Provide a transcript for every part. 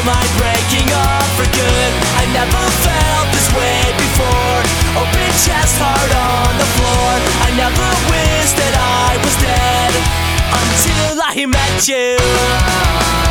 mind breaking up for good. I never felt this way before. Open chest, heart on the floor. I never wished that I was dead until I met you.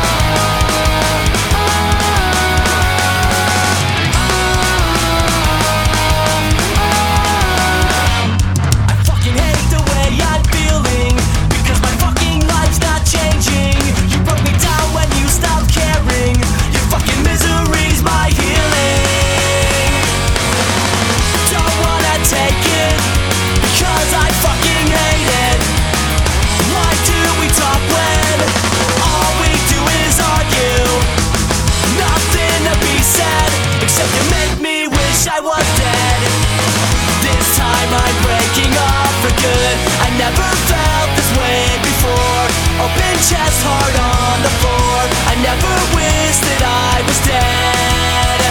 I was dead. This time I'm breaking up for good. I never felt this way before. Open chest, heart on the floor. I never wished that I was dead.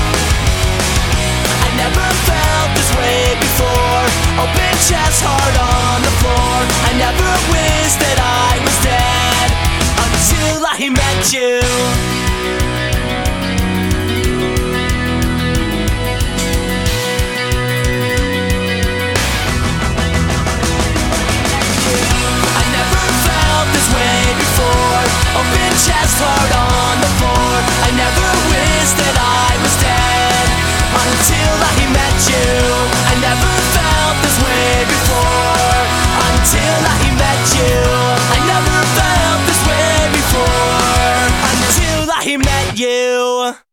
I never felt this way before. Open chest, heart on the floor. I never wished that I was dead until I met you. Chest, heart on the floor. I never wished that I was dead until I met you. I never felt this way before until I met you. I never felt this way before until I met you.